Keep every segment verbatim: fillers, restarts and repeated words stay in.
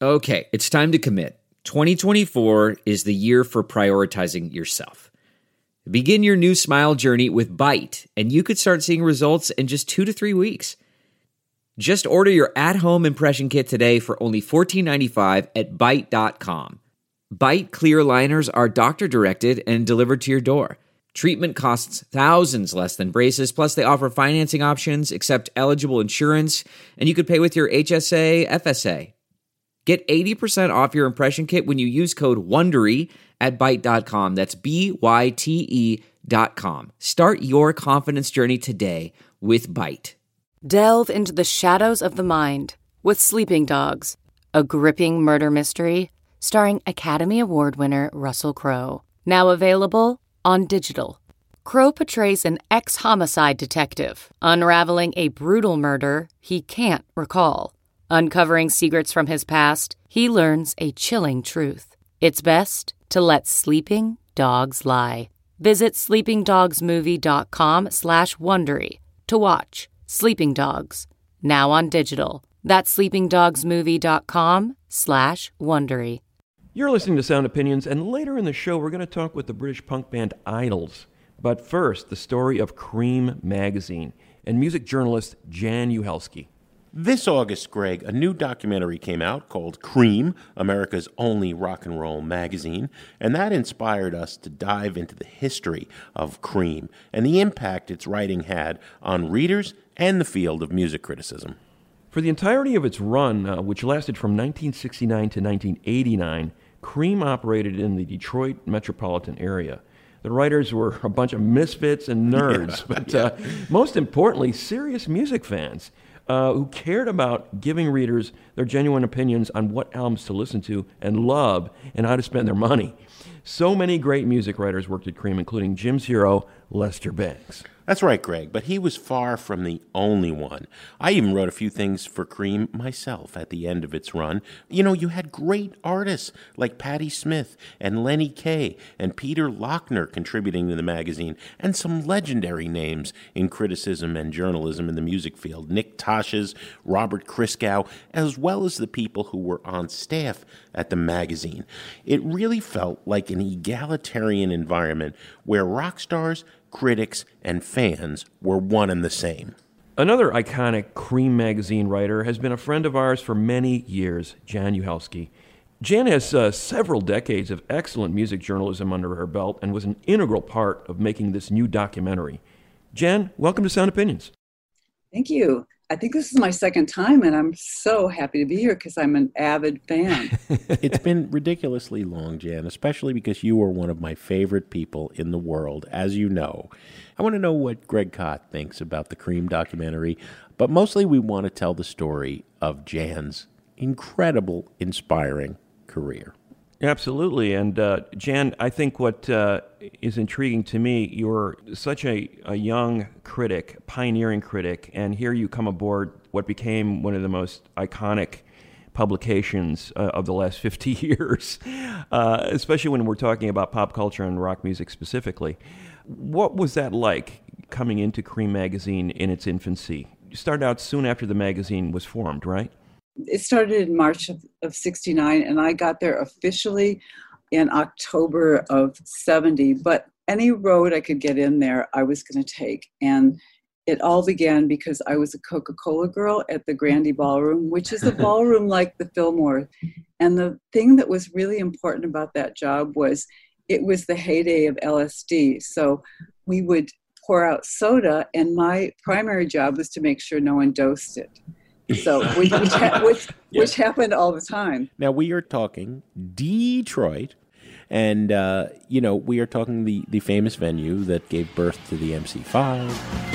Okay, it's time to commit. twenty twenty-four is the year for prioritizing yourself. Begin your new smile journey with Byte, and you could start seeing results in just two to three weeks. Just order your at-home impression kit today for only fourteen ninety-five at byte dot com. Byte clear aligners are doctor-directed and delivered to your door. Treatment costs thousands less than braces, plus they offer financing options, accept eligible insurance, and you could pay with your H S A, F S A. Get eighty percent off your impression kit when you use code WONDERY at byte dot com. That's B Y T E dot com. Start your confidence journey today with Byte. Delve into the shadows of the mind with Sleeping Dogs, a gripping murder mystery starring Academy Award winner Russell Crowe. Now available on digital. Crowe portrays an ex-homicide detective unraveling a brutal murder he can't recall. Uncovering secrets from his past, he learns a chilling truth. It's best to let sleeping dogs lie. Visit sleepingdogsmovie.com slash Wondery to watch Sleeping Dogs, now on digital. That's sleepingdogsmovie.com slash Wondery. You're listening to Sound Opinions, and later in the show, we're going to talk with the British punk band Idols. But first, the story of Cream magazine and music journalist Jan Uhelski. This August, Greg, a new documentary came out called Cream, America's only rock and roll magazine, and that inspired us to dive into the history of Cream and the impact its writing had on readers and the field of music criticism. For the entirety of its run, uh, which lasted from nineteen sixty-nine to nineteen eighty-nine, Cream operated in the Detroit metropolitan area. The writers were a bunch of misfits and nerds, yeah, but uh, most importantly, serious music fans. Uh, who cared about giving readers their genuine opinions on what albums to listen to and love and how to spend their money. So many great music writers worked at Cream, including Jim's hero, Lester Bangs. That's right, Greg, but he was far from the only one. I even wrote a few things for Cream myself at the end of its run. You know, you had great artists like Patti Smith and Lenny Kaye and Peter Lochner contributing to the magazine, and some legendary names in criticism and journalism in the music field. Nick Tosches, Robert Christgau, as well as the people who were on staff at the magazine. It really felt like an egalitarian environment where rock stars, critics, and fans were one and the same. Another iconic Cream magazine writer has been a friend of ours for many years, Jan Uhelski. Jan has uh, several decades of excellent music journalism under her belt and was an integral part of making this new documentary. Jan, welcome to Sound Opinions. Thank you. I think this is my second time, and I'm so happy to be here because I'm an avid fan. It's been ridiculously long, Jan, especially because you are one of my favorite people in the world, as you know. I want to know what Greg Kot thinks about the Cream documentary, but mostly we want to tell the story of Jan's incredible, inspiring career. Absolutely. And uh, Jan, I think what uh, is intriguing to me, you're such a, a young critic, pioneering critic, and here you come aboard what became one of the most iconic publications uh, of the last fifty years, uh, especially when we're talking about pop culture and rock music specifically. What was that like coming into Cream magazine in its infancy? You started out soon after the magazine was formed, right? It started in March of, of sixty-nine, and I got there officially in October of seventy. But any road I could get in there, I was going to take. And it all began because I was a Coca-Cola girl at the Grande Ballroom, which is a ballroom like the Fillmore. And the thing that was really important about that job was it was the heyday of L S D. So we would pour out soda, and my primary job was to make sure no one dosed it. So, which, which, ha- which, yeah. which happened all the time. Now, we are talking Detroit, and, uh, you know, we are talking the, the famous venue that gave birth to the M C five.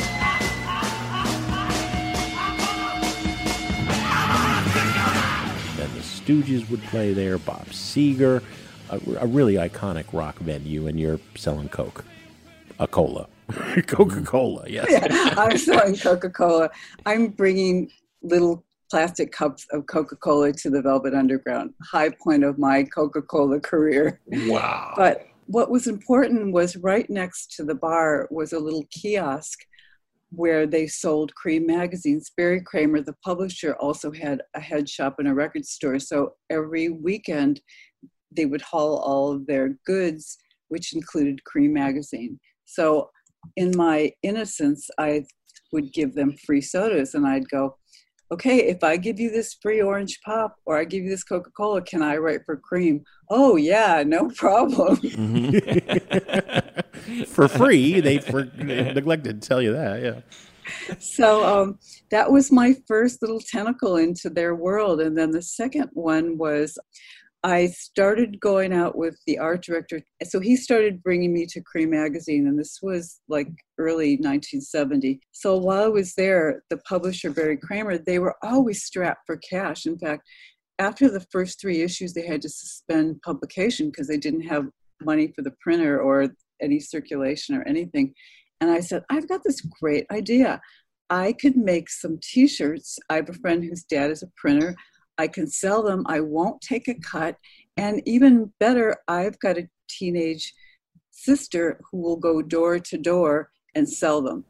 Then the Stooges would play there, Bob Seger, a, a really iconic rock venue, and you're selling Coke, a cola. Coca-Cola, yes. Yeah, I'm selling Coca-Cola. I'm bringing little plastic cups of Coca-Cola to the Velvet Underground. High point of my Coca-Cola career. Wow. But what was important was right next to the bar was a little kiosk where they sold Cream magazines. Barry Kramer, the publisher, also had a head shop and a record store. So every weekend they would haul all of their goods, which included Cream magazine. So in my innocence, I would give them free sodas, and I'd go, okay, if I give you this free orange pop or I give you this Coca-Cola, can I write for Cream? Oh yeah, no problem. Mm-hmm. For free, they, for, they neglected to tell you that, yeah. So um, that was my first little tentacle into their world. And then the second one was I started going out with the art director. So he started bringing me to Cream magazine, and this was like early nineteen seventy. So while I was there, the publisher, Barry Kramer, they were always strapped for cash. In fact, after the first three issues, they had to suspend publication because they didn't have money for the printer or any circulation or anything. And I said, I've got this great idea. I could make some t-shirts. I have a friend whose dad is a printer. I can sell them. I won't take a cut. And even better, I've got a teenage sister who will go door to door and sell them.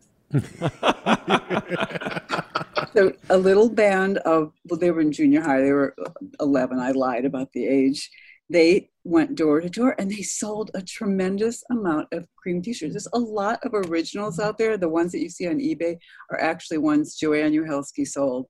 So a little band of, well, they were in junior high. They were eleven. I lied about the age. They went door to door and they sold a tremendous amount of Cream t-shirts. There's a lot of originals out there. The ones that you see on eBay are actually ones Joanne Uhelski sold.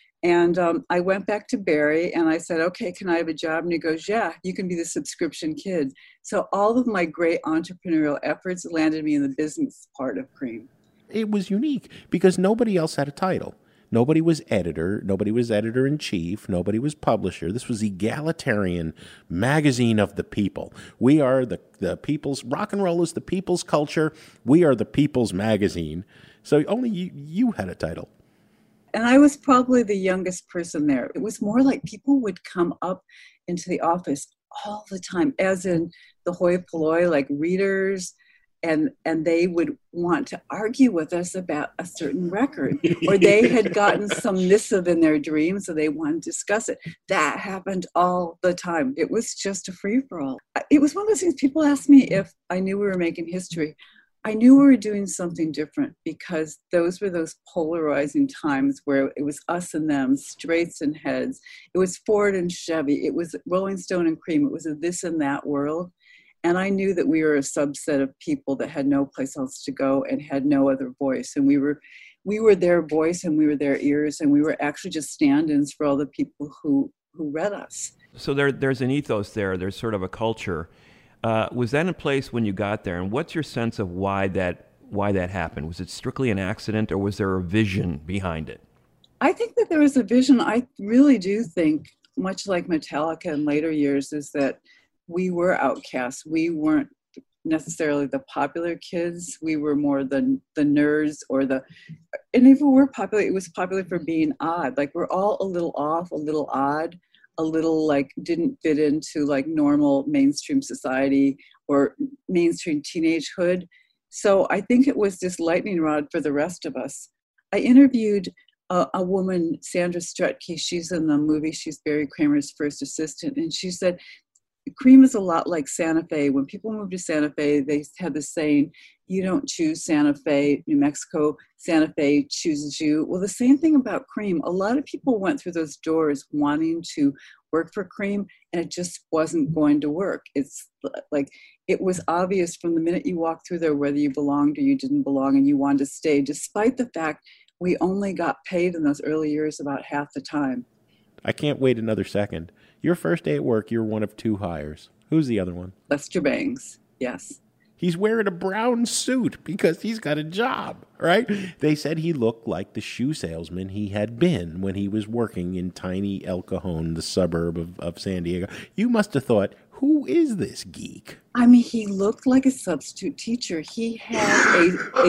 And um, I went back to Barry and I said, okay, can I have a job? And he goes, yeah, you can be the subscription kid. So all of my great entrepreneurial efforts landed me in the business part of Cream. It was unique because nobody else had a title. Nobody was editor. Nobody was editor-in-chief. Nobody was publisher. This was egalitarian magazine of the people. We are the, the people's, rock and roll is the people's culture. We are the people's magazine. So only you, you had a title. And I was probably the youngest person there. It was more like people would come up into the office all the time, as in the hoi polloi, like readers, and and they would want to argue with us about a certain record, or they had gotten some missive in their dream, so they wanted to discuss it. That happened all the time. It was just a free-for-all. It was one of those things, people asked me if I knew we were making history. I knew we were doing something different because those were those polarizing times where it was us and them, straights and heads. It was Ford and Chevy. It was Rolling Stone and Cream. It was a this and that world. And I knew that we were a subset of people that had no place else to go and had no other voice. And we were we were their voice and we were their ears, and we were actually just stand-ins for all the people who, who read us. So there, there's an ethos there. There's sort of a culture. Uh, was that in place when you got there? And what's your sense of why that why that happened? Was it strictly an accident, or was there a vision behind it? I think that there was a vision. I really do think, much like Metallica in later years, is that we were outcasts. We weren't necessarily the popular kids. We were more the the nerds or the, and if we were popular, it was popular for being odd. Like we're all a little off, a little odd, a little like didn't fit into like normal mainstream society or mainstream teenagehood. So I think it was this lightning rod for the rest of us. I interviewed a, a woman, Sandra Strutke. She's in the movie. She's Barry Kramer's first assistant. And she said, Cream is a lot like Santa Fe. When people moved to Santa Fe, they had the saying, you don't choose Santa Fe, New Mexico, Santa Fe chooses you. Well, the same thing about Cream. A lot of people went through those doors wanting to work for Cream, and it just wasn't going to work. It's like, it was obvious from the minute you walked through there whether you belonged or you didn't belong, and you wanted to stay, despite the fact we only got paid in those early years about half the time. I can't wait another second. Your first day at work, you're one of two hires. Who's the other one? Lester Bangs, yes. He's wearing a brown suit because he's got a job, right? They said he looked like the shoe salesman he had been when he was working in tiny El Cajon, the suburb of, of San Diego. You must have thought, who is this geek? I mean, he looked like a substitute teacher. He had a,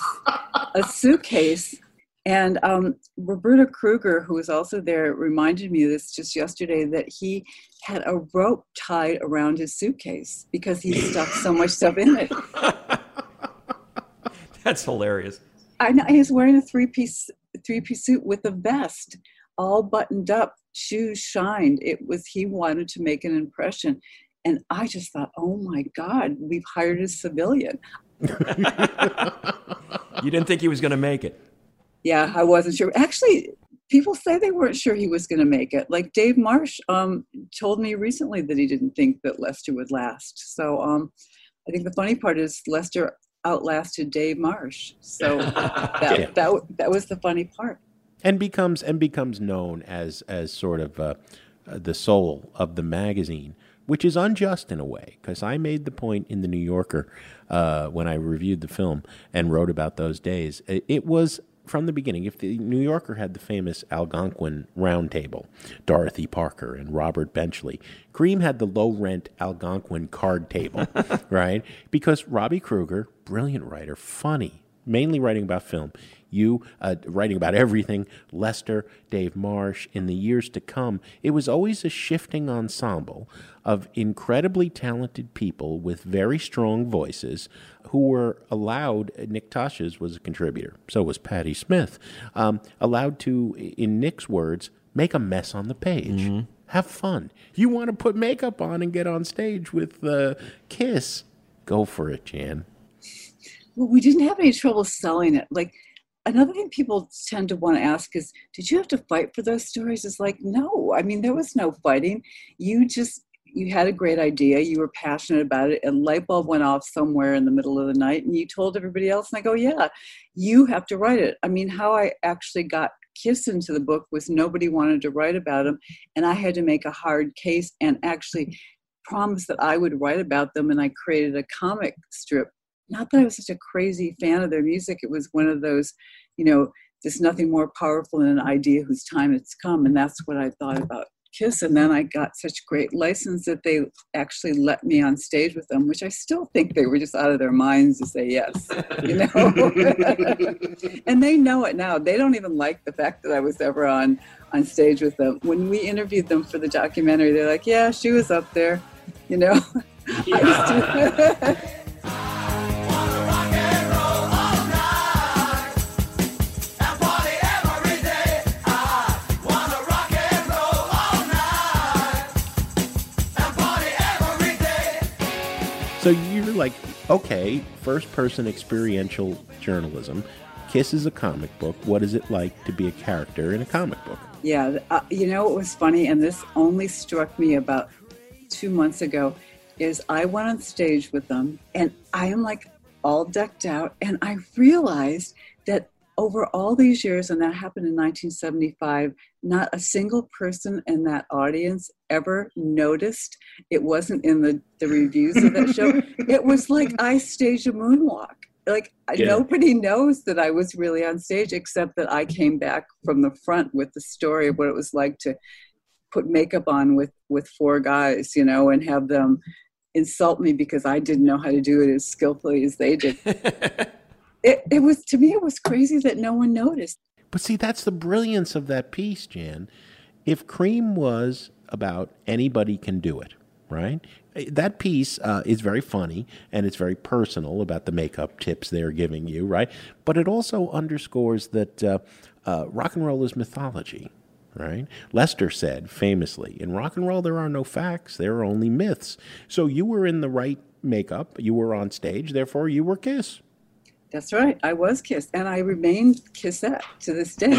a, a suitcase. And um, Roberta Kruger, who was also there, reminded me of this just yesterday, that he had a rope tied around his suitcase because he stuck so much stuff in it. That's hilarious. I know, he was wearing a three-piece three-piece suit with a vest, all buttoned up, shoes shined. It was, he wanted to make an impression. And I just thought, oh my God, we've hired a civilian. You didn't think he was going to make it. Yeah, I wasn't sure. Actually, people say they weren't sure he was going to make it. Like Dave Marsh um, told me recently that he didn't think that Lester would last. So um, I think the funny part is Lester outlasted Dave Marsh. So that, Yeah. that that was the funny part. And becomes and becomes known as as sort of uh, uh, the soul of the magazine, which is unjust in a way, because I made the point in the New Yorker uh, when I reviewed the film and wrote about those days. It, it was from the beginning. If the New Yorker had the famous Algonquin Roundtable, Dorothy Parker and Robert Benchley, Cream had the low-rent Algonquin card table, right? Because Robbie Kruger, brilliant writer, funny, mainly writing about film. You uh, writing about everything, Lester, Dave Marsh, in the years to come. It was always a shifting ensemble of incredibly talented people with very strong voices who were allowed, Nick Tosches was a contributor, so was Patti Smith, um, allowed to, in Nick's words, make a mess on the page. Mm-hmm. Have fun. You want to put makeup on and get on stage with uh, Kiss, go for it, Jan. Well, we didn't have any trouble selling it. Like, another thing people tend to want to ask is, did you have to fight for those stories? It's like, no. I mean, there was no fighting. You just, you had a great idea. You were passionate about it. And light bulb went off somewhere in the middle of the night. And you told everybody else. And I go, yeah, you have to write it. I mean, how I actually got Kiss into the book was nobody wanted to write about them. And I had to make a hard case and actually promise that I would write about them. And I created a comic strip. Not that I was such a crazy fan of their music. It was one of those, you know, there's nothing more powerful than an idea whose time it's come. And that's what I thought about Kiss. And then I got such great license that they actually let me on stage with them, which I still think they were just out of their minds to say yes, you know. And they know it now. They don't even like the fact that I was ever on, on stage with them. When we interviewed them for the documentary, they're like, yeah, she was up there, you know. Yeah. I used to So you're like, okay, first-person experiential journalism. Kiss is a comic book. What is it like to be a character in a comic book? Yeah, uh, you know what was funny, and this only struck me about two months ago, is I went on stage with them, and I am like all decked out, and I realized that over all these years, and that happened in nineteen seventy-five, not a single person in that audience ever noticed. It wasn't in the, the reviews of that show. It was like I staged a moonwalk. Like yeah. Nobody knows that I was really on stage, except that I came back from the front with the story of what it was like to put makeup on with, with four guys, you know, and have them insult me because I didn't know how to do it as skillfully as they did. It, it was, to me, it was crazy that no one noticed. But see, that's the brilliance of that piece, Jan. If Cream was about anybody can do it, right? That piece uh, is very funny, and it's very personal about the makeup tips they're giving you, right? But it also underscores that uh, uh, rock and roll is mythology, right? Lester said famously, in rock and roll there are no facts, there are only myths. So you were in the right makeup, you were on stage, therefore you were Kiss. That's right. I was Kiss, and I remain Kissette to this day.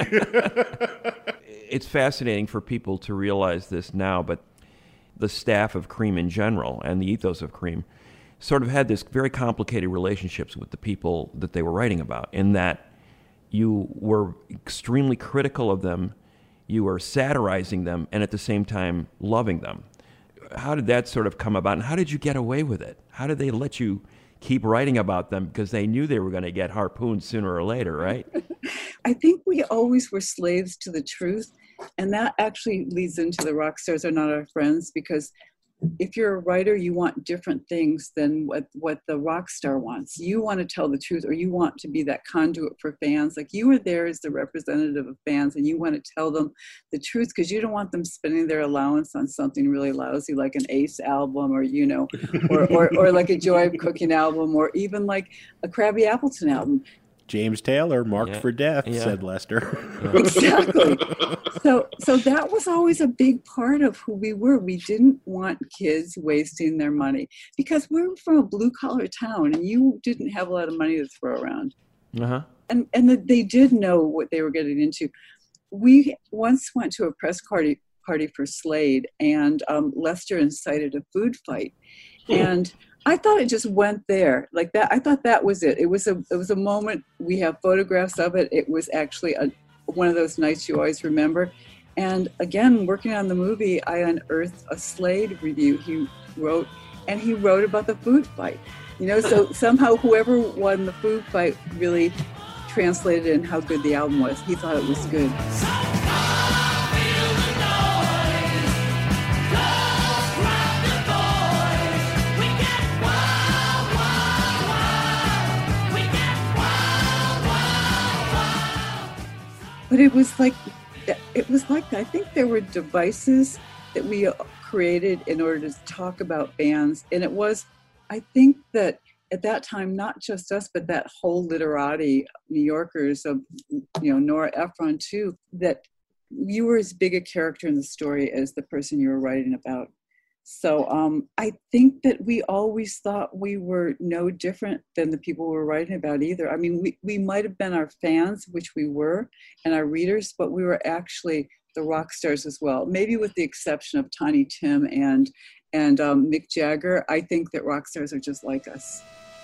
It's fascinating for people to realize this now, but the staff of Cream in general and the ethos of Cream sort of had this very complicated relationships with the people that they were writing about, in that you were extremely critical of them, you were satirizing them, and at the same time loving them. How did that sort of come about, and how did you get away with it? How did they let you keep writing about them, because they knew they were going to get harpooned sooner or later, right? I think we always were slaves to the truth. And that actually leads into the rock stars are not our friends, because if you're a writer, you want different things than what, what the rock star wants. You want to tell the truth, or you want to be that conduit for fans. Like, you are there as the representative of fans, and you want to tell them the truth, because you don't want them spending their allowance on something really lousy like an Ace album, or, you know, or, or, or like a Joy of Cooking album, or even like a Krabby Appleton album. James Taylor, marked yeah. for death, yeah. said Lester. Yeah. Exactly. So so that was always a big part of who we were. We didn't want kids wasting their money, because we were from a blue-collar town, and you didn't have a lot of money to throw around. Uh-huh. And, and that they did know what they were getting into. We once went to a press party, party for Slade, and um, Lester incited a food fight. And I thought it just went there like that. I thought that was it. It was a it was a moment. We have photographs of it. It was actually a, one of those nights you always remember. And again, working on the movie, I unearthed a Slade review he wrote, and he wrote about the food fight. You know, so somehow whoever won the food fight really translated in how good the album was. He thought it was good. But it was like, it was like, I think there were devices that we created in order to talk about bands. And it was, I think that at that time, not just us, but that whole literati, New Yorkers of, you know, Nora Ephron too, that you were as big a character in the story as the person you were writing about. So um, I think that we always thought we were no different than the people we were writing about either. I mean, we, we might have been our fans, which we were, and our readers, but we were actually the rock stars as well. Maybe with the exception of Tiny Tim and, and um, Mick Jagger, I think that rock stars are just like us.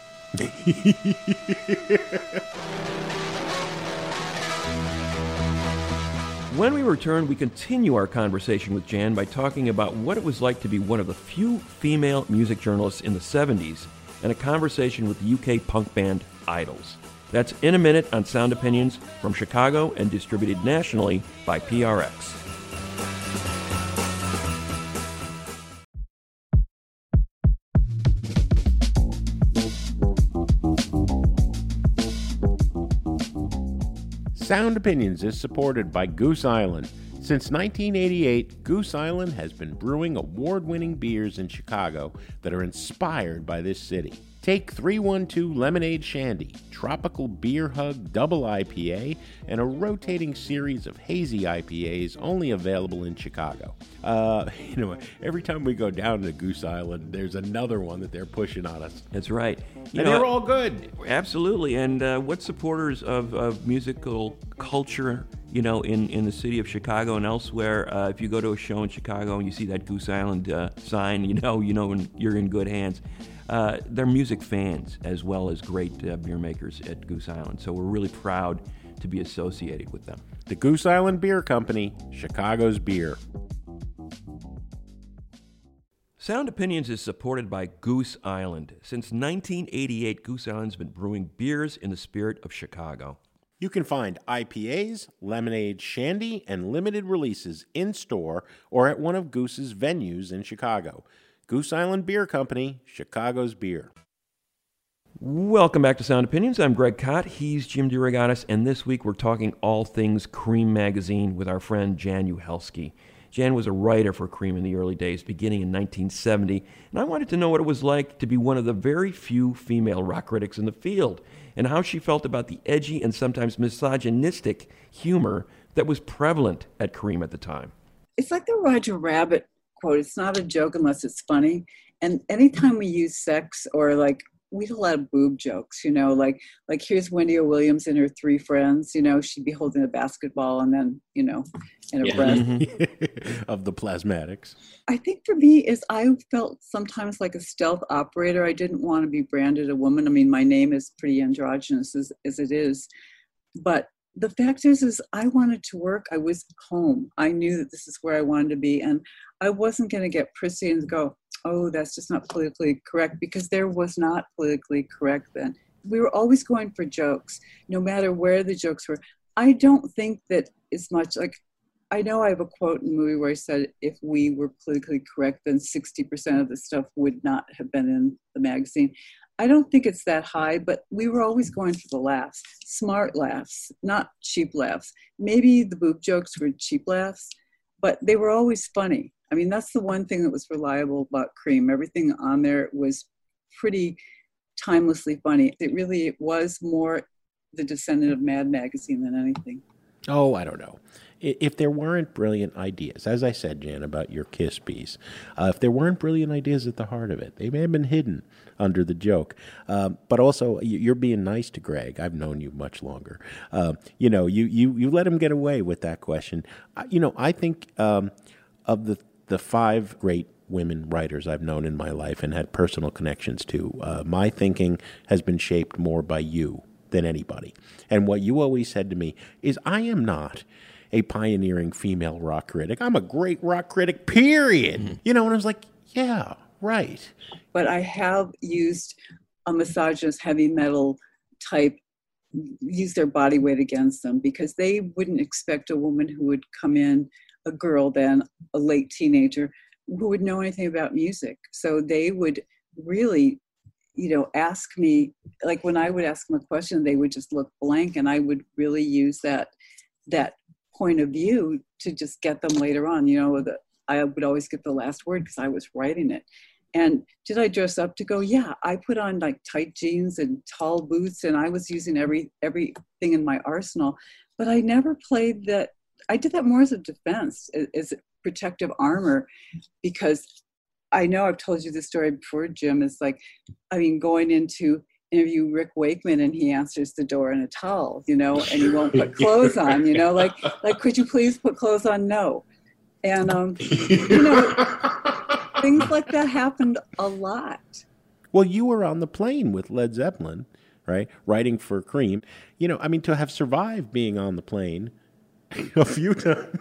When we return, we continue our conversation with Jan by talking about what it was like to be one of the few female music journalists in the seventies and a conversation with the U K punk band Idols. That's in a minute on Sound Opinions from Chicago and distributed nationally by P R X. Sound Opinions is supported by Goose Island. Since nineteen eighty-eight, Goose Island has been brewing award-winning beers in Chicago that are inspired by this city. Take three one two Lemonade Shandy, Tropical Beer Hug Double I P A, and a rotating series of hazy I P As only available in Chicago. Uh, you know, every time we go down to Goose Island, there's another one that they're pushing on us. That's right. You and know, they're all good. Absolutely. And uh, what supporters of, of musical culture, you know, in, in the city of Chicago and elsewhere, uh, if you go to a show in Chicago and you see that Goose Island uh, sign, you know, you know you're in good hands. Uh, they're music fans as well as great uh, beer makers at Goose Island. So we're really proud to be associated with them. The Goose Island Beer Company, Chicago's beer. Sound Opinions is supported by Goose Island. Since nineteen eighty-eight, Goose Island's been brewing beers in the spirit of Chicago. You can find I P As, lemonade, shandy, and limited releases in-store or at one of Goose's venues in Chicago. Goose Island Beer Company, Chicago's beer. Welcome back to Sound Opinions. I'm Greg Kot. He's Jim DeRogatis, and this week we're talking all things Cream magazine with our friend Jan Uhelski. Jan was a writer for Cream in the early days, beginning in nineteen seventy, and I wanted to know what it was like to be one of the very few female rock critics in the field, and how she felt about the edgy and sometimes misogynistic humor that was prevalent at Cream at the time. It's like the Roger Rabbit quote, it's not a joke unless it's funny. And anytime we use sex or like, we had a lot of boob jokes, you know, like, like here's Wendy O. Williams and her three friends, you know, she'd be holding a basketball and then, you know, in her yeah. breast. Mm-hmm. Of the plasmatics. I think for me is I felt sometimes like a stealth operator. I didn't want to be branded a woman. I mean, my name is pretty androgynous as, as it is, but the fact is, is I wanted to work. I was home. I knew that this is where I wanted to be. And I wasn't going to get prissy and go, oh, that's just not politically correct, because there was not politically correct then. We were always going for jokes, no matter where the jokes were. I don't think that as much like, I know I have a quote in the movie where I said, if we were politically correct, then sixty percent of the stuff would not have been in the magazine. I don't think it's that high, but we were always going for the laughs, smart laughs, not cheap laughs. Maybe the boob jokes were cheap laughs, but they were always funny. I mean, that's the one thing that was reliable about Cream. Everything on there was pretty timelessly funny. It really was more the descendant of Mad Magazine than anything. Oh, I don't know. I- If there weren't brilliant ideas, as I said, Jan, about your Kiss piece, uh, if there weren't brilliant ideas at the heart of it, they may have been hidden under the joke. Um, but also, y- you're being nice to Greg. I've known you much longer. Uh, you know, you, you, you let him get away with that question. I, you know, I think um, of the the five great women writers I've known in my life and had personal connections to, uh, my thinking has been shaped more by you than anybody. And what you always said to me is, I am not a pioneering female rock critic. I'm a great rock critic, period. Mm-hmm. You know, and I was like, yeah, right. But I have used a misogynist heavy metal type, use their body weight against them, because they wouldn't expect a woman who would come in, a girl then, a late teenager, who would know anything about music. So they would really, you know, ask me, like when I would ask them a question, they would just look blank, and I would really use that that point of view to just get them later on. You know, the, I would always get the last word because I was writing it. And did I dress up to go? Yeah, I put on like tight jeans and tall boots, and I was using every everything in my arsenal. But I never played that. I did that more as a defense, as protective armor, because I know I've told you this story before, Jim. It's like, I mean, going into interview Rick Wakeman and he answers the door in a towel, you know, and he won't put clothes on, you know, like, like, could you please put clothes on? No. And, um, you know, things like that happened a lot. Well, you were on the plane with Led Zeppelin, right? Writing for Cream. You know, I mean, to have survived being on the plane a few times.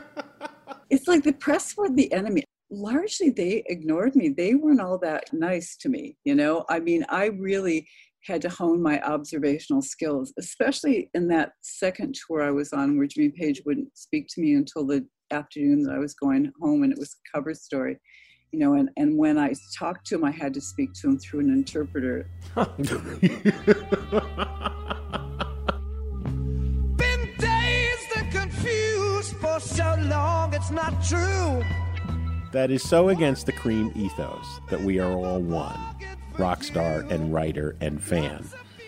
It's like the press were the enemy. Largely, they ignored me. They weren't all that nice to me, you know? I mean, I really had to hone my observational skills, especially in that second tour I was on where Jimmy Page wouldn't speak to me until the afternoon that I was going home, and it was a cover story, you know, and, and when I talked to him, I had to speak to him through an interpreter. For so long, it's not true. That is so against the Cream ethos that we are all one, rock star and writer and fan.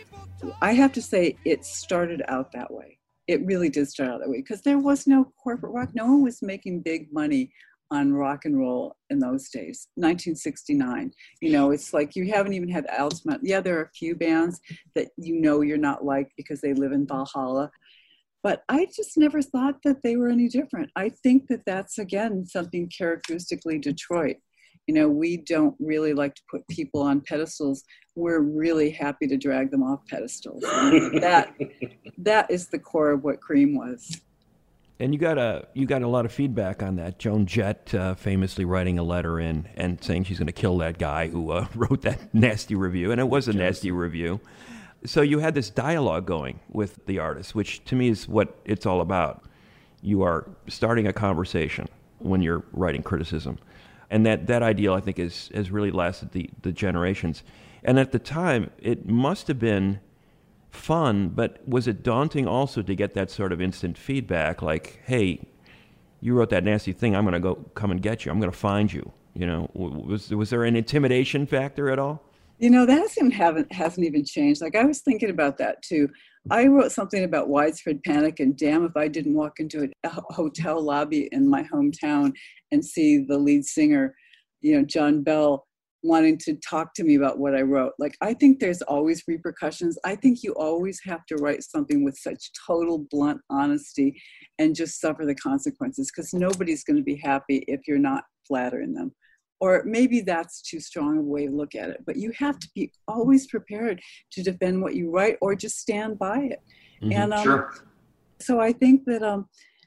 I have to say it started out that way. It really did start out that way because there was no corporate rock. No one was making big money on rock and roll in those days. nineteen sixty-nine. You know, it's like you haven't even had Altamont. Yeah, there are a few bands that you know you're not liked because they live in Valhalla. But I just never thought that they were any different. I think that that's, again, something characteristically Detroit. You know, we don't really like to put people on pedestals. We're really happy to drag them off pedestals. And that that is the core of what Cream was. And you got a you got a lot of feedback on that. Joan Jett uh, famously writing a letter in and saying she's going to kill that guy who uh, wrote that nasty review, and it was a nasty review. So you had this dialogue going with the artist, which to me is what it's all about. You are starting a conversation when you're writing criticism. And that, that ideal, I think, is, has really lasted the, the generations. And at the time, it must have been fun, but was it daunting also to get that sort of instant feedback, like, hey, you wrote that nasty thing, I'm going to go come and get you, I'm going to find you. You know, was, was there an intimidation factor at all? You know, that hasn't, haven't, hasn't even changed. Like, I was thinking about that, too. I wrote something about widespread panic, and damn if I didn't walk into a hotel lobby in my hometown and see the lead singer, you know, John Bell, wanting to talk to me about what I wrote. Like, I think there's always repercussions. I think you always have to write something with such total blunt honesty and just suffer the consequences, because nobody's going to be happy if you're not flattering them. Or maybe that's too strong a way to look at it. But you have to be always prepared to defend what you write or just stand by it. Mm-hmm, and um, sure. So I think that um,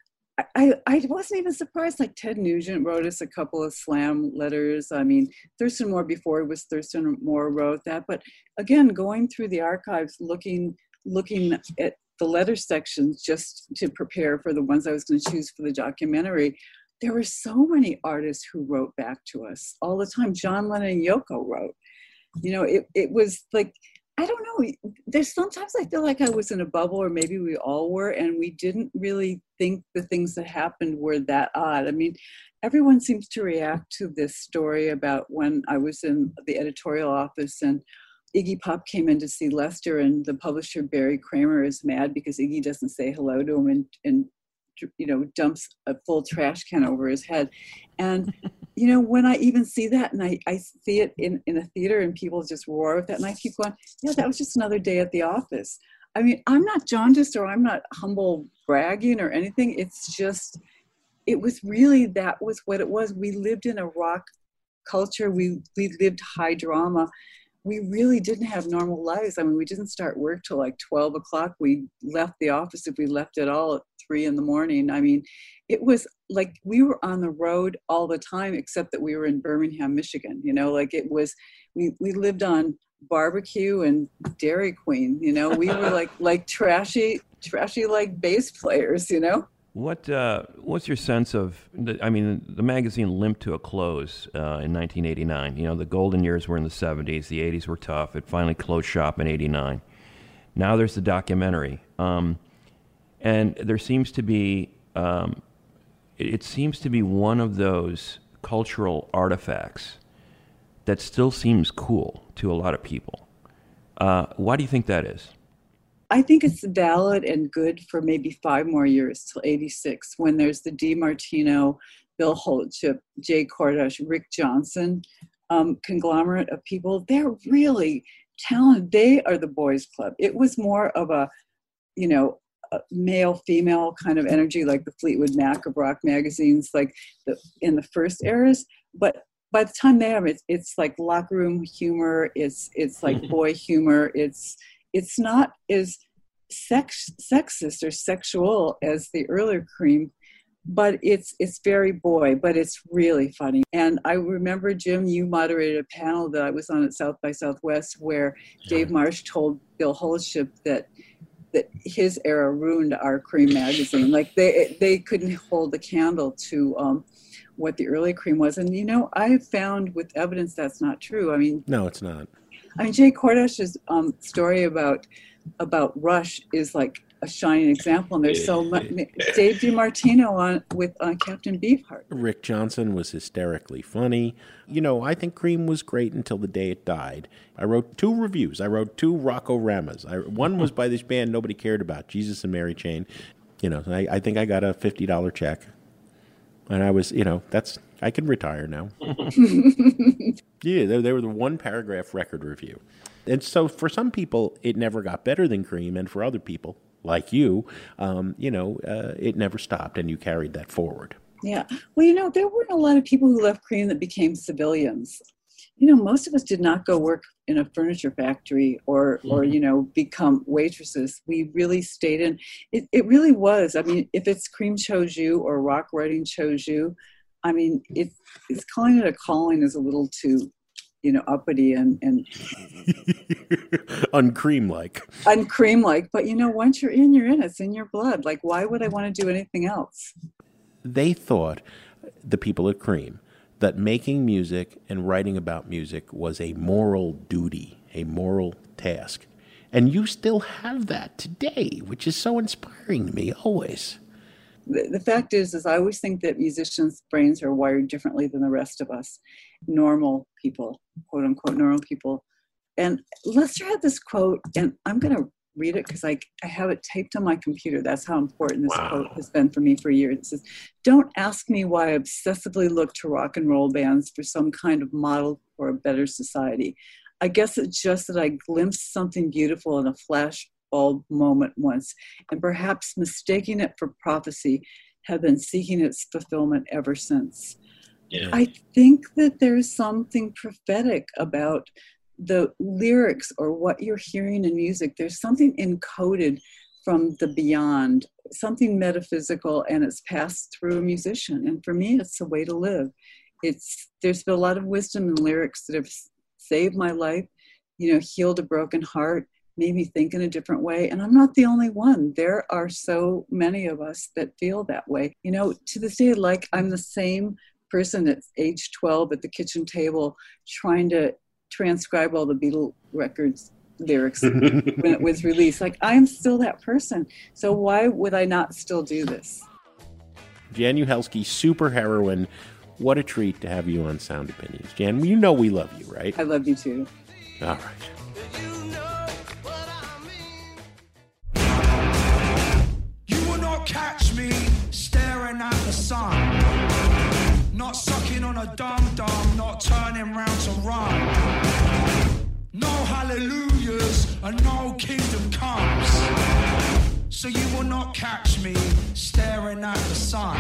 I, I wasn't even surprised. Like Ted Nugent wrote us a couple of slam letters. I mean, Thurston Moore before it was Thurston Moore wrote that. But again, going through the archives, looking looking at the letter sections just to prepare for the ones I was going to choose for the documentary, there were so many artists who wrote back to us all the time. John Lennon and Yoko wrote. You know, it, it was like, I don't know, there's sometimes I feel like I was in a bubble, or maybe we all were, and we didn't really think the things that happened were that odd. I mean, everyone seems to react to this story about when I was in the editorial office and Iggy Pop came in to see Lester, and the publisher Barry Kramer is mad because Iggy doesn't say hello to him, and, and you know, dumps a full trash can over his head. And, you know, when I even see that and I, I see it in, in a theater and people just roar with that, and I keep going, yeah, that was just another day at the office. I mean, I'm not jaundiced or I'm not humble bragging or anything. It's just, it was really, that was what it was. We lived in a rock culture. We, we lived high drama. We really didn't have normal lives. I mean, we didn't start work till like twelve o'clock. We left the office, if we left at all, at three in the morning. I mean, it was like we were on the road all the time, except that we were in Birmingham, Michigan. You know, like it was, we, we lived on barbecue and Dairy Queen. You know, we were like like trashy, trashy like bass players. You know. What uh, what's your sense of? The, I mean, the magazine limped to a close uh, in nineteen eighty-nine. You know, the golden years were in the seventies. The eighties were tough. It finally closed shop in eighty-nine. Now there's the documentary, um, and there seems to be um, it, it seems to be one of those cultural artifacts that still seems cool to a lot of people. Uh, why do you think that is? I think it's valid and good for maybe five more years till eighty-six, when there's the DiMartino, Bill Holdship, Jay Kordash, Rick Johnson um, conglomerate of people. They're really talented. They are the boys club. It was more of a, you know, a male, female kind of energy, like the Fleetwood Mac of rock magazines, like the in the first eras. But by the time they have it, it's like locker room humor. It's it's like boy humor. It's It's not as sex, sexist or sexual as the earlier Cream, but it's it's very boy, but it's really funny. And I remember, Jim, you moderated a panel that I was on at South by Southwest where Dave Marsh told Bill Holdship that that his era ruined our Cream magazine. Like they they couldn't hold a candle to um, what the early Cream was. And, you know, I found with evidence that's not true. I mean, No, it's not. I mean, Jay Kordash's um, story about about Rush is like a shining example, and there's so much. Dave DiMartino on with uh, Captain Beefheart. Rick Johnson was hysterically funny. You know, I think Cream was great until the day it died. I wrote two reviews. I wrote two Rocco-ramas. I, one was by this band nobody cared about, Jesus and Mary Chain. You know, I, I think I got a fifty dollars check. And I was, you know, that's, I can retire now. Yeah, they, they were the one paragraph record review. And so for some people, it never got better than Cream. And for other people, like you, um, you know, uh, it never stopped and you carried that forward. Yeah. Well, you know, there weren't a lot of people who left Cream that became civilians. You know, most of us did not go work in a furniture factory or, mm-hmm. or you know, become waitresses. We really stayed in. It, it really was. I mean, if it's Cream chose you or rock writing chose you, I mean, it, it's calling it a calling is a little too, you know, uppity and, and uncream-like. Uncream-like. But, you know, once you're in, you're in. It's in your blood. Like, why would I want to do anything else? They thought, the people at Cream, that making music and writing about music was a moral duty, a moral task. And you still have that today, which is so inspiring to me, always. The, the fact is, is I always think that musicians' brains are wired differently than the rest of us. Normal people, quote unquote, normal people. And Lester had this quote, and I'm going to read it because I, I have it taped on my computer. That's how important this Wow. quote has been for me for years. It says, "Don't ask me why I obsessively look to rock and roll bands for some kind of model for a better society. I guess it's just that I glimpsed something beautiful in a flashbulb moment once, and perhaps mistaking it for prophecy, have been seeking its fulfillment ever since." Yeah. I think that there's something prophetic about the lyrics or what you're hearing in music. There's something encoded from the beyond, something metaphysical, and it's passed through a musician. And for me, it's a way to live. It's there's been a lot of wisdom in lyrics that have saved my life, you know, healed a broken heart, made me think in a different way. And I'm not the only one. There are so many of us that feel that way. You know, to this day, like I'm the same person at age twelve at the kitchen table trying to transcribe all the Beatle records lyrics when it was released. Like, I'm still that person. So why would I not still do this? Jan Uhelski, super heroine. What a treat to have you on Sound Opinions. Jan, you know we love you, right? I love you too. All right. You know what I mean. You will not catch me a dum-dum, not turning round to run. No hallelujahs and no kingdom comes. So you will not catch me staring at the sun.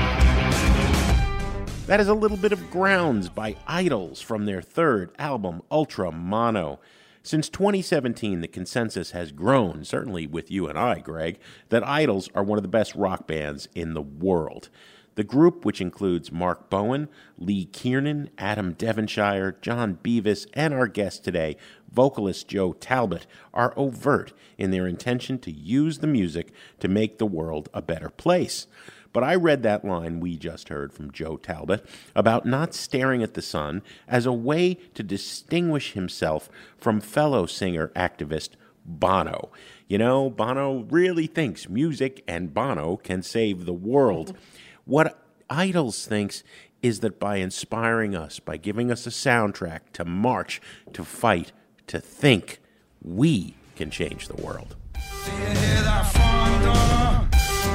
That is a little bit of Grounds by Idles from their third album, Ultra Mono. Since twenty seventeen, the consensus has grown, certainly with you and I, Greg, that Idles are one of the best rock bands in the world. The group, which includes Mark Bowen, Lee Kiernan, Adam Devonshire, John Beavis, and our guest today, vocalist Joe Talbot, are overt in their intention to use the music to make the world a better place. But I read that line we just heard from Joe Talbot about not staring at the sun as a way to distinguish himself from fellow singer-activist Bono. You know, Bono really thinks music and Bono can save the world. What Idles thinks is that by inspiring us, by giving us a soundtrack to march, to fight, to think, we can change the world. Do you hear that thunder?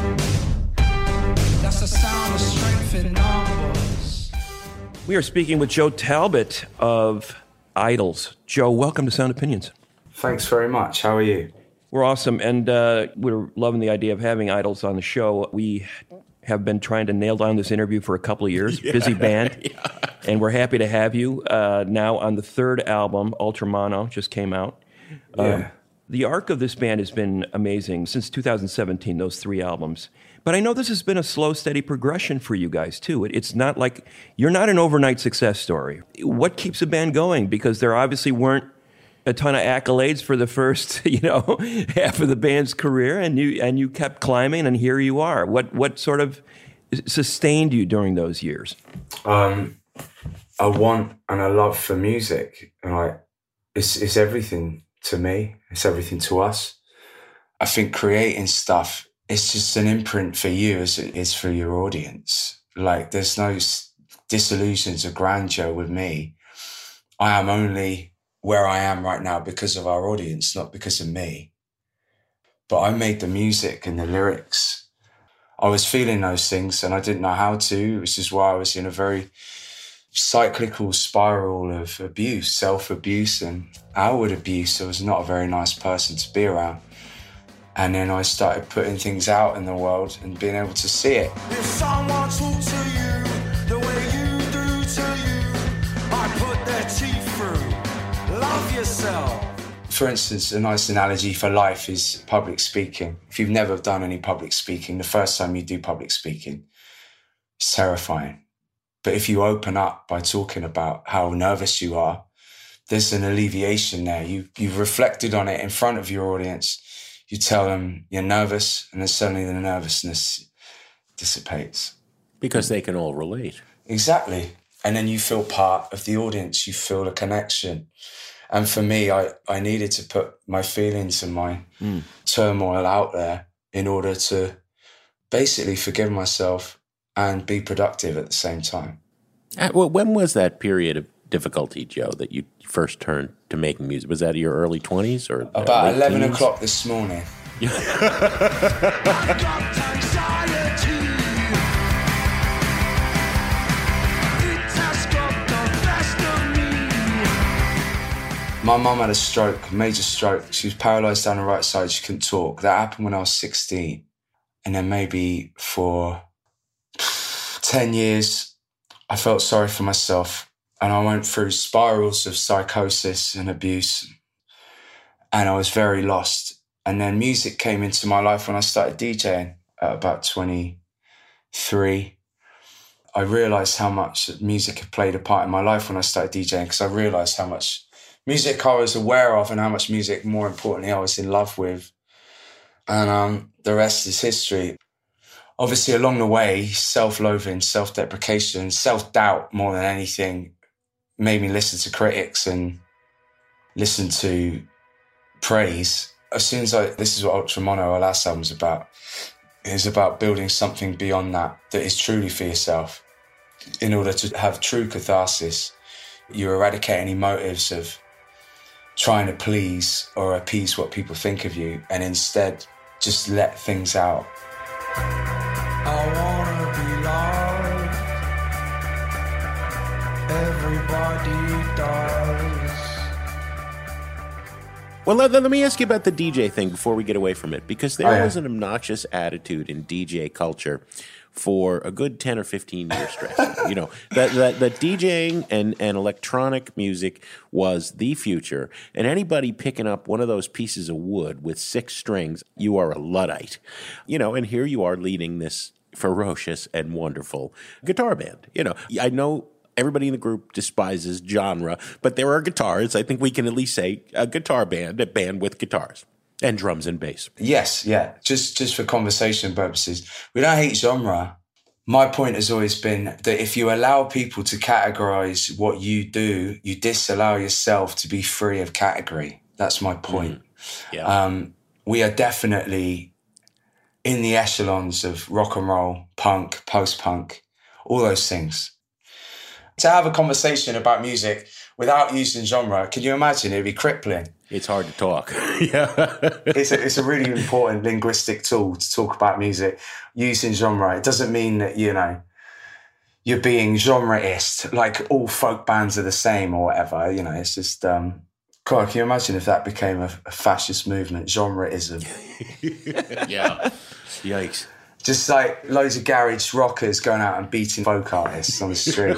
That's the sound of strength in numbers. We are speaking with Joe Talbot of Idles. Joe, welcome to Sound Opinions. Thanks very much. How are you? We're awesome, and uh, we're loving the idea of having Idles on the show. We have been trying to nail down this interview for a couple of years. Yeah, busy band. Yeah. And we're happy to have you uh, now on the third album, Ultra Mono, just came out. Yeah. Um, the arc of this band has been amazing since two thousand seventeen, those three albums. But I know this has been a slow, steady progression for you guys, too. It, it's not like, you're not an overnight success story. What keeps a band going? Because there obviously weren't a ton of accolades for the first, you know, half of the band's career, and you and you kept climbing, and here you are. What what sort of sustained you during those years? Um, I want and I love for music, and I, it's it's everything to me. It's everything to us. I think creating stuff, it's just an imprint for you as it is for your audience. Like, there's no disillusions or grandeur with me. I am only where I am right now because of our audience, not because of me. But I made the music and the lyrics. I was feeling those things and I didn't know how to, which is why I was in a very cyclical spiral of abuse, self-abuse and outward abuse. I was not a very nice person to be around. And then I started putting things out in the world and being able to see it. If someone talks to you the way you do to you, I put their teeth through. Love yourself. For instance, a nice analogy for life is public speaking. If you've never done any public speaking, the first time you do public speaking, it's terrifying. But if you open up by talking about how nervous you are, there's an alleviation there. You, you've reflected on it in front of your audience. You tell them you're nervous, and then suddenly the nervousness dissipates. Because they can all relate. Exactly. And then you feel part of the audience. You feel a connection. And for me, I, I needed to put my feelings and my mm. turmoil out there in order to basically forgive myself and be productive at the same time. Uh, well, when was that period of difficulty, Joe, that you first turned to making music? Was that your early twenties or about eleven teens? O'clock this morning? My mum had a stroke, a major stroke. She was paralysed down the right side. She couldn't talk. That happened when I was sixteen. And then maybe for ten years, I felt sorry for myself. And I went through spirals of psychosis and abuse. And I was very lost. And then music came into my life when I started DJing at about twenty-three. I realised how much music had played a part in my life when I started DJing, because I realised how much music I was aware of and how much music, more importantly, I was in love with. And um, the rest is history. Obviously, along the way, self-loathing, self-deprecation, self-doubt more than anything made me listen to critics and listen to praise. As soon as I, this is what Ultra Mono, our last album, is about. It's about building something beyond that, that is truly for yourself. In order to have true catharsis, you eradicate any motives of trying to please or appease what people think of you, and instead just let things out. I wanna be loved everybody does. Well, let, let me ask you about the D J thing before we get away from it, because there Oh, yeah. was an obnoxious attitude in D J culture for a good ten or fifteen year stretch. You know, that, that, that DJing and, and electronic music was the future, and anybody picking up one of those pieces of wood with six strings, you are a Luddite. You know, and here you are leading this ferocious and wonderful guitar band. You know, I know everybody in the group despises genre, but there are guitars. I think we can at least say a guitar band, a band with guitars and drums and bass. Yes, yeah. Just just for conversation purposes, we don't hate genre. My point has always been that if you allow people to categorize what you do, you disallow yourself to be free of category. That's my point. Mm. Yeah. Um, we are definitely in the echelons of rock and roll, punk, post-punk, all those things. To have a conversation about music without using genre, can you imagine? It'd be crippling. It's hard to talk. Yeah. it's, a, it's a really important linguistic tool to talk about music using genre. It doesn't mean that, you know, you're being genreist, like all folk bands are the same or whatever. You know, it's just, um, God, can you imagine if that became a, a fascist movement, genreism? Yeah. Yikes. Just like loads of garage rockers going out and beating folk artists on the street.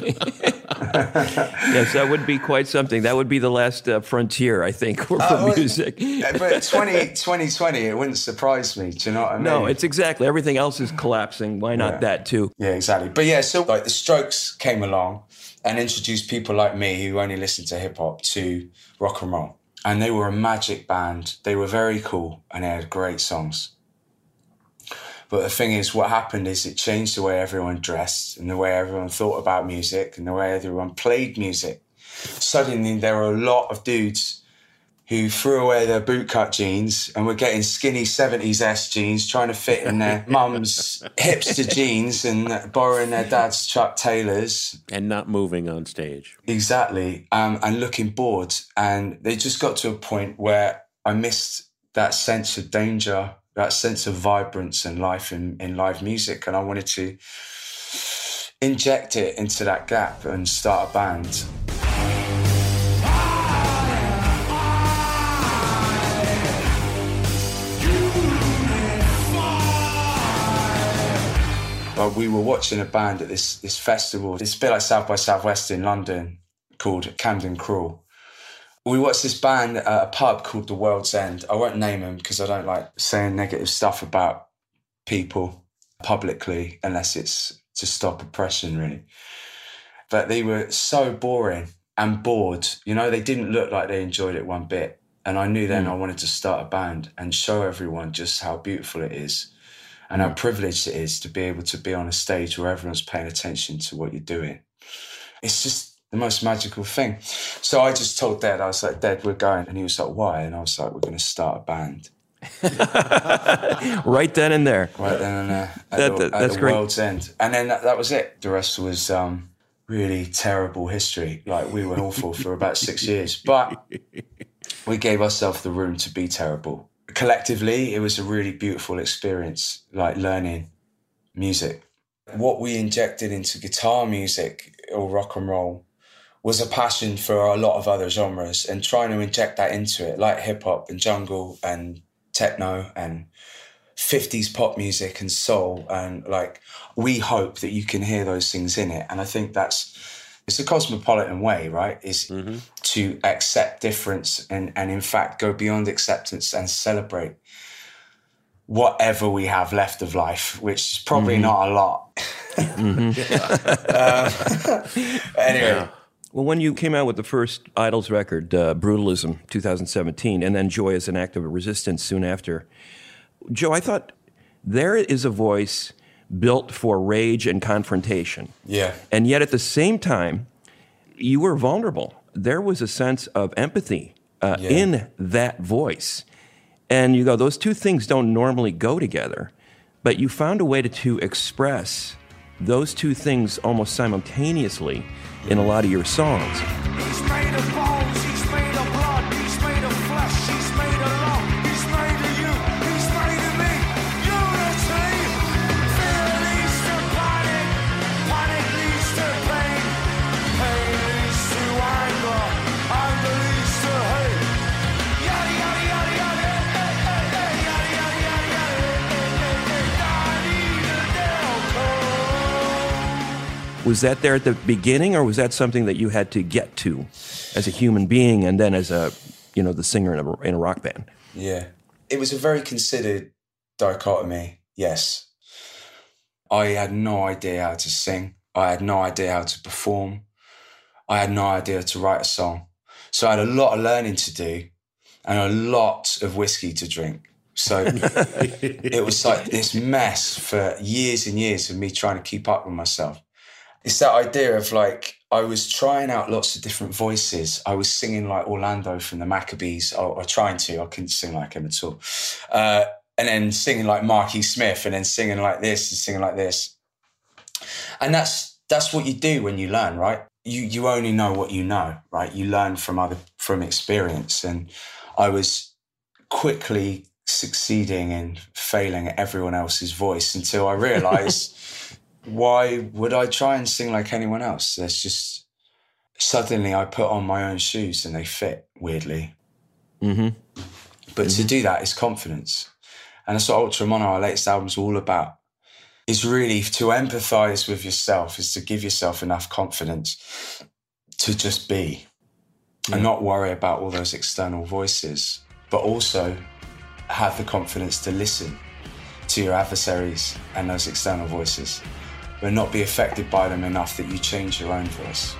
Yes, that would be quite something. That would be the last uh, frontier, I think, for, for Oh, music. But twenty twenty, it wouldn't surprise me. Do you know what I mean? No, it's exactly. Everything else is collapsing. Why not Yeah. that too? Yeah, exactly. But yeah, so like the Strokes came along and introduced people like me who only listened to hip hop to rock and roll. And they were a magic band. They were very cool and they had great songs. But the thing is, what happened is it changed the way everyone dressed and the way everyone thought about music and the way everyone played music. Suddenly, there were a lot of dudes who threw away their bootcut jeans and were getting skinny seventies S jeans, trying to fit in their mum's hipster jeans and borrowing their dad's Chuck Taylors. And not moving on stage. Exactly. Um, and looking bored. And they just got to a point where I missed that sense of danger, that sense of vibrance and life in, in live music. And I wanted to inject it into that gap and start a band. But we were watching a band at this, this festival. It's a bit like South by Southwest in London called Camden Crawl. We watched this band at a pub called The World's End. I won't name them because I don't like saying negative stuff about people publicly unless it's to stop oppression, really. But they were so boring and bored. You know, they didn't look like they enjoyed it one bit. And I knew then mm. I wanted to start a band and show everyone just how beautiful it is and mm. how privileged it is to be able to be on a stage where everyone's paying attention to what you're doing. It's just the most magical thing. So I just told Dad, I was like, Dad, we're going. And he was like, why? And I was like, we're going to start a band. Right then and there. Right then and there. At That, the, that, at that's the great. World's End. And then that, that was it. The rest was um, really terrible history. Like, we were awful for about six years. But we gave ourselves the room to be terrible. Collectively, it was a really beautiful experience, like learning music. What we injected into guitar music or rock and roll was a passion for a lot of other genres and trying to inject that into it, like hip-hop and jungle and techno and fifties pop music and soul. And like, we hope that you can hear those things in it. And I think that's, it's a cosmopolitan way, right? Is mm-hmm. to accept difference and, and in fact go beyond acceptance and celebrate whatever we have left of life, which is probably mm-hmm. not a lot. mm-hmm. um, anyway. Yeah. Well, when you came out with the first Idols record, uh, Brutalism, two thousand seventeen, and then Joy as an Act of Resistance soon after, Joe, I thought there is a voice built for rage and confrontation. Yeah. And yet at the same time, you were vulnerable. There was a sense of empathy uh, yeah. in that voice. And you go, those two things don't normally go together, but you found a way to, to express those two things almost simultaneously in a lot of your songs. He's made of bones, he's made of blood, he's made of flesh, he's made of love, he's made of you, he's made of me. Unity! Fear leads to panic, panic leads to pain, pain Was that there at the beginning, or was that something that you had to get to as a human being and then as a, you know, the singer in a, in a rock band? Yeah. It was a very considered dichotomy, yes. I had no idea how to sing. I had no idea how to perform. I had no idea how to write a song. So I had a lot of learning to do and a lot of whiskey to drink. So it was like this mess for years and years of me trying to keep up with myself. It's that idea of like, I was trying out lots of different voices. I was singing like Orlando from the Maccabees, or, or trying to, I couldn't sing like him at all. Uh, and then singing like Marky Smith, and then singing like this and singing like this. And that's that's what you do when you learn, right? You you only know what you know, right? You learn from other from experience. And I was quickly succeeding and failing at everyone else's voice until I realised, why would I try and sing like anyone else? There's just, suddenly I put on my own shoes and they fit, weirdly. Mm-hmm. But mm-hmm. to do that is confidence. And that's what Ultra Mono, our latest album, is all about. Is really to empathise with yourself, is to give yourself enough confidence to just be yeah. and not worry about all those external voices, but also have the confidence to listen to your adversaries and those external voices, but not be affected by them enough that you change your own voice.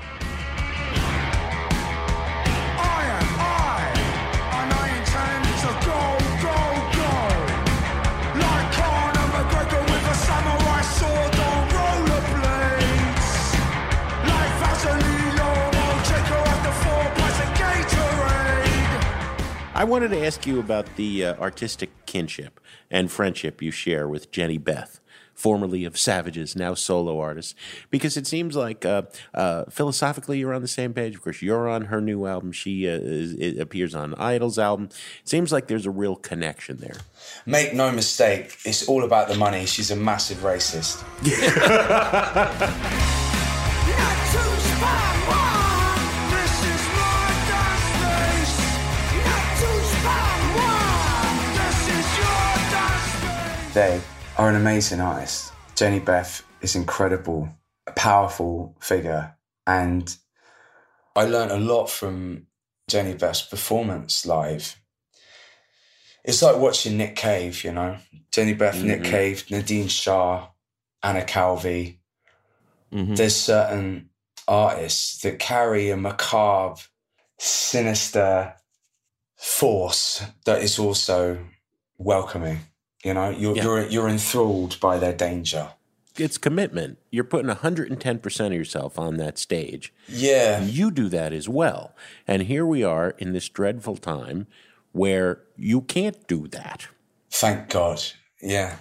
I wanted to ask you about the uh, artistic kinship and friendship you share with Jenny Beth, formerly of Savages, now solo artist, because it seems like uh, uh, philosophically you're on the same page. Of course, you're on her new album. She uh, is, it appears on Idol's album. It seems like there's a real connection there. Make no mistake, it's all about the money. She's a massive racist. They are an amazing artist. Jenny Beth is incredible, a powerful figure. And I learned a lot from Jenny Beth's performance live. It's like watching Nick Cave, you know? Jenny Beth, mm-hmm. Nick Cave, Nadine Shah, Anna Calvi. Mm-hmm. There's certain artists that carry a macabre, sinister force that is also welcoming. You know, you're, yeah. you're you're enthralled by their danger. It's commitment. You're putting one hundred ten percent of yourself on that stage. Yeah. You do that as well. And here we are in this dreadful time where you can't do that. Thank God. Yeah.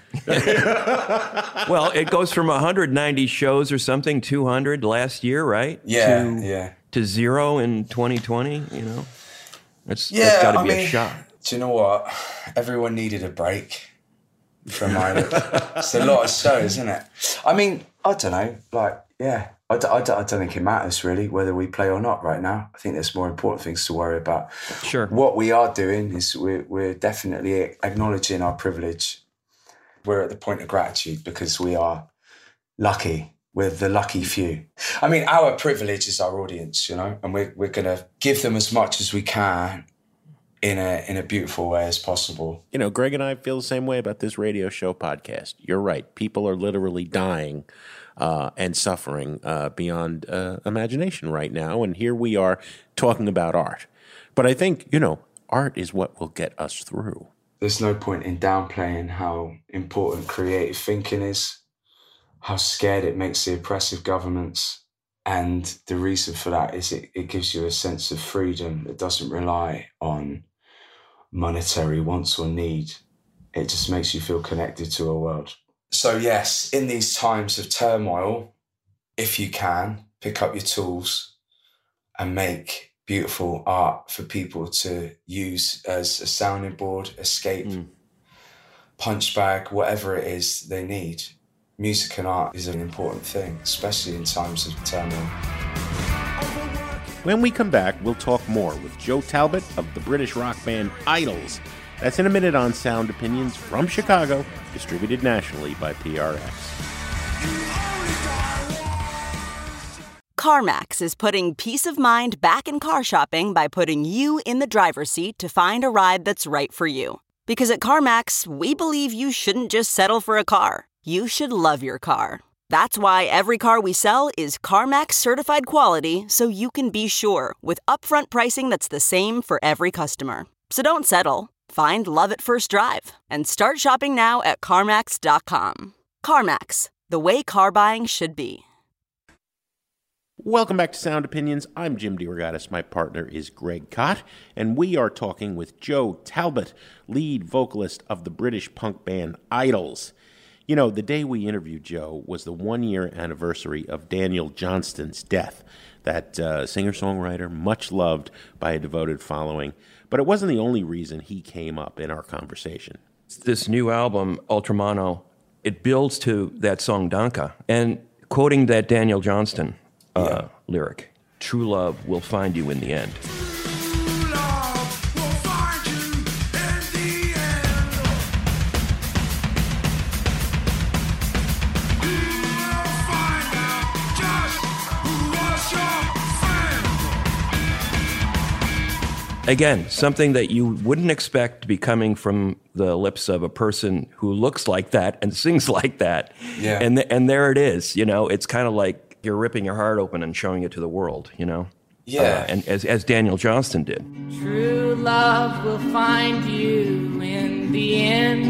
Well, it goes from one hundred ninety shows or something, two hundred last year, right? Yeah, to, yeah. To zero in twenty twenty, you know? That's, yeah, that's got to I be mean, a shock. Do you know what? Everyone needed a break. From my it's a lot of shows, isn't it? I mean, I don't know. Like, yeah, I, d- I, d- I don't think it matters really whether we play or not right now. I think there's more important things to worry about. Sure. What we are doing is we're, we're definitely acknowledging our privilege. We're at the point of gratitude because we are lucky. We're the lucky few. I mean, our privilege is our audience, you know, and we're we're gonna give them as much as we can. In a in a beautiful way as possible. You know, Greg and I feel the same way about this radio show podcast. You're right. People are literally dying uh, and suffering uh, beyond uh, imagination right now. And here we are talking about art. But I think, you know, art is what will get us through. There's no point in downplaying how important creative thinking is, how scared it makes the oppressive governments. And the reason for that is it, it gives you a sense of freedom that doesn't rely on monetary wants or need. It just makes you feel connected to a world. So yes, in these times of turmoil, if you can, pick up your tools and make beautiful art for people to use as a sounding board, escape, mm. punch bag, whatever it is they need. Music and art is an important thing, especially in times of turmoil. When we come back, we'll talk more with Joe Talbot of the British rock band Idols. That's in a minute on Sound Opinions from Chicago, distributed nationally by P R X. CarMax is putting peace of mind back in car shopping by putting you in the driver's seat to find a ride that's right for you. Because at CarMax, we believe you shouldn't just settle for a car. You should love your car. That's why every car we sell is CarMax certified quality, so you can be sure with upfront pricing that's the same for every customer. So don't settle. Find love at first drive and start shopping now at CarMax dot com. CarMax, the way car buying should be. Welcome back to Sound Opinions. I'm Jim DeRogatis. My partner is Greg Kot, and we are talking with Joe Talbot, lead vocalist of the British punk band Idles. You know, the day we interviewed Joe was the one-year anniversary of Daniel Johnston's death, that uh, singer-songwriter, much loved by a devoted following. But it wasn't the only reason he came up in our conversation. This new album, Ultramono, it builds to that song Danka. And quoting that Daniel Johnston uh, yeah. lyric, true love will find you in the end. Again, something that you wouldn't expect to be coming from the lips of a person who looks like that and sings like that. Yeah. And th- and there it is, you know, it's kind of like you're ripping your heart open and showing it to the world, you know? Yeah. Uh, and as, as Daniel Johnston did. True love will find you in the end.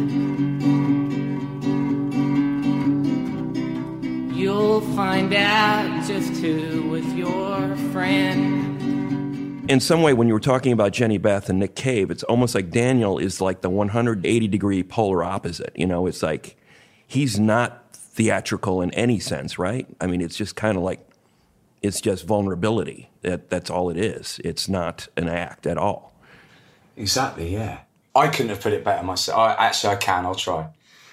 You'll find out just who was your friend. In some way, when you were talking about Jenny Beth and Nick Cave, it's almost like Daniel is like the one hundred eighty degree polar opposite. You know, it's like he's not theatrical in any sense, right? I mean, it's just kind of like, it's just vulnerability. That, that's all it is. It's not an act at all. Exactly, yeah. I couldn't have put it better myself. I, actually, I can. I'll try.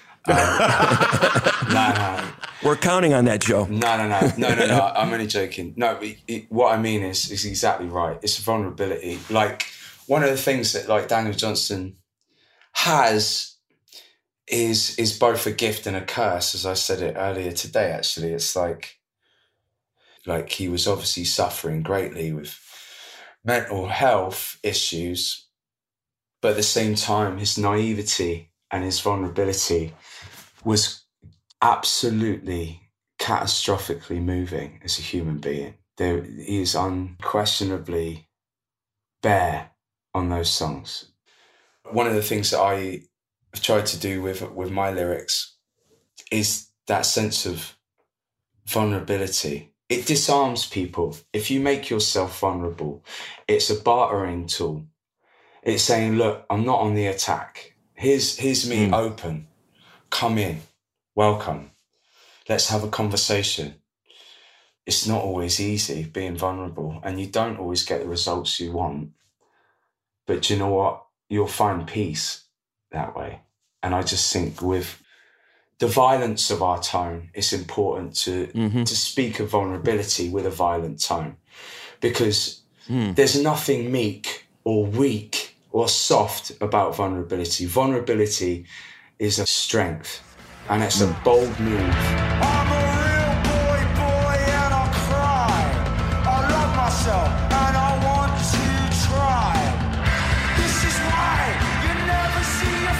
Um, no, no. We're counting on that, Joe. No, no, no. No, no, no. I'm only joking. No, it, it, what I mean is is exactly right. It's vulnerability. Like, one of the things that, like, Daniel Johnston has is is both a gift and a curse, as I said it earlier today, actually. It's like, like he was obviously suffering greatly with mental health issues, but at the same time, his naivety and his vulnerability was absolutely catastrophically moving as a human being. There, he is unquestionably bare on those songs. One of the things that I have tried to do with, with my lyrics is that sense of vulnerability. It disarms people. If you make yourself vulnerable, it's a bartering tool. It's saying, look, I'm not on the attack. Here's, here's me mm. open. Come in. Welcome. Let's have a conversation. It's not always easy being vulnerable, and you don't always get the results you want. But do you know what? You'll find peace that way. And I just think with the violence of our tone, it's important to, mm-hmm. to speak of vulnerability with a violent tone, because mm. there's nothing meek or weak or soft about vulnerability. Vulnerability is a strength. And it's a bold move. I'm a real boy, boy, and I cry. I love myself, and I want to try. This is why you never see your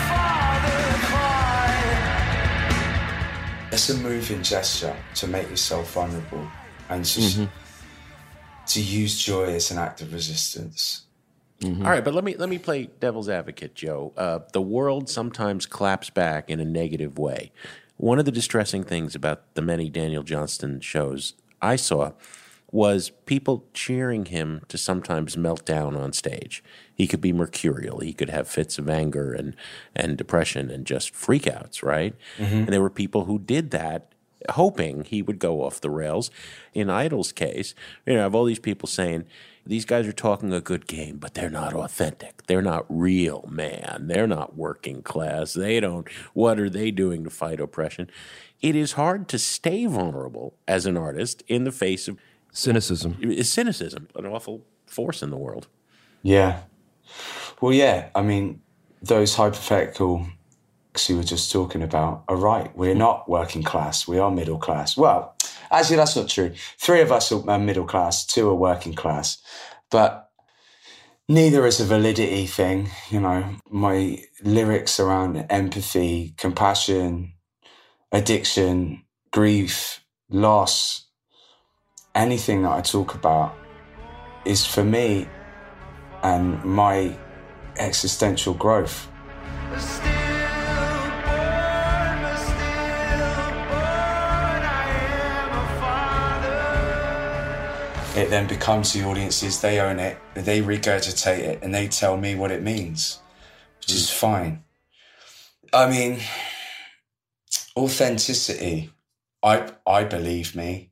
father cry. It's a moving gesture to make yourself vulnerable and just mm-hmm. to use joy as an act of resistance. Mm-hmm. All right, but let me let me play devil's advocate, Joe. Uh, the world sometimes claps back in a negative way. One of the distressing things about the many Daniel Johnston shows I saw was people cheering him to sometimes melt down on stage. He could be mercurial. He could have fits of anger and, and depression and just freakouts, right? Mm-hmm. And there were people who did that hoping he would go off the rails. In Idles' case, you know, I have all these people saying, these guys are talking a good game, but they're not authentic. They're not real, man. They're not working class. They don't, what are they doing to fight oppression? It is hard to stay vulnerable as an artist in the face of cynicism. It's cynicism, an awful force in the world. Yeah. Well, yeah, I mean, those hypothetical you were just talking about are right. We're not working class. We are middle class. Well, Actually, that's not true. Three of us are middle class, two are working class. But neither is a validity thing. You know, my lyrics around empathy, compassion, addiction, grief, loss, anything that I talk about is for me and my existential growth. It then becomes the audiences, they own it, they regurgitate it, and they tell me what it means, which is fine. I mean, authenticity, I I believe me.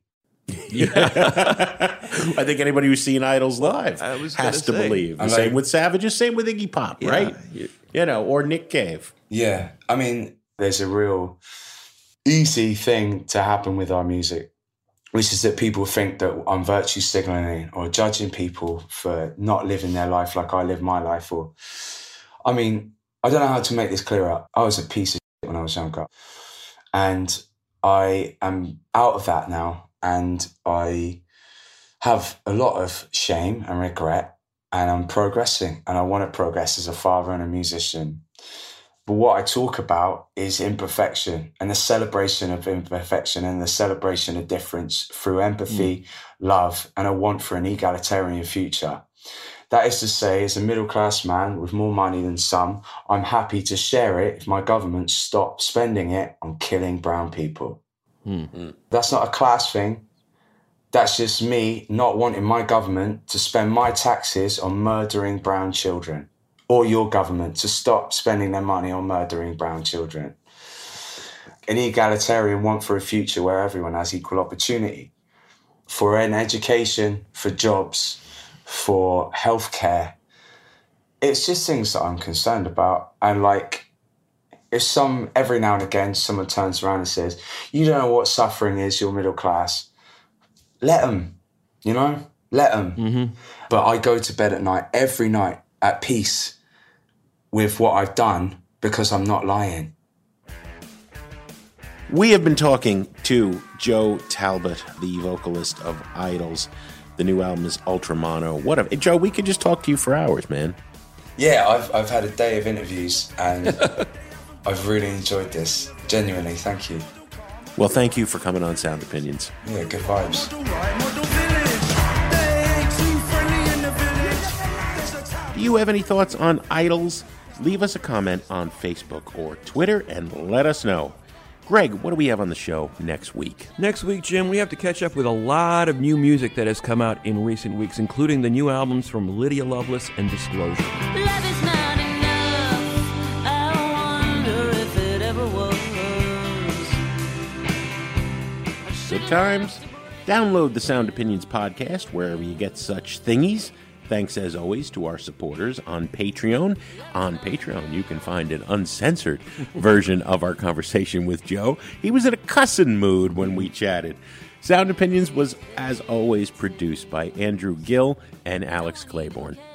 Yeah. I think anybody who's seen Idols live has to say. believe. The I'm same like, with Savages, same with Iggy Pop, Yeah. right? You, you know, or Nick Cave. Yeah, I mean, there's a real easy thing to happen with our music, which is that people think that I'm virtue signaling or judging people for not living their life like I live my life. Or, I mean, I don't know how to make this clearer. I was a piece of shit when I was younger, and I am out of that now, and I have a lot of shame and regret, and I'm progressing, and I want to progress as a father and a musician. But what I talk about is imperfection and the celebration of imperfection and the celebration of difference through empathy, mm. love, and a want for an egalitarian future. That is to say, as a middle-class man with more money than some, I'm happy to share it if my government stops spending it on killing brown people. Mm. That's not a class thing. That's just me not wanting my government to spend my taxes on murdering brown children, or your government to stop spending their money on murdering brown children. An egalitarian want for a future where everyone has equal opportunity, for an education, for jobs, for healthcare. It's just things that I'm concerned about. And like, if some, every now and again, someone turns around and says, you don't know what suffering is, you're middle class. Let them, you know, let them. Mm-hmm. But I go to bed at night, every night, at peace with what I've done because I'm not lying. We have been talking to Joe Talbot, the vocalist of Idols. The new album is Ultramono. What a, Joe, we could just talk to you for hours, man. Yeah, I've I've had a day of interviews and I've really enjoyed this. Genuinely, thank you. Well, thank you for coming on Sound Opinions. Yeah, good vibes. Do you have any thoughts on Idols? Leave us a comment on Facebook or Twitter and let us know. Greg, what do we have on the show next week? Next week, Jim, we have to catch up with a lot of new music that has come out in recent weeks, including the new albums from Lydia Loveless and Disclosure. Love is not enough. I wonder if it ever was. Good times. Download the Sound Opinions podcast wherever you get such thingies. Thanks, as always, to our supporters on Patreon. On Patreon, you can find an uncensored version of our conversation with Joe. He was in a cussing mood when we chatted. Sound Opinions was, as always, produced by Andrew Gill and Alex Claiborne.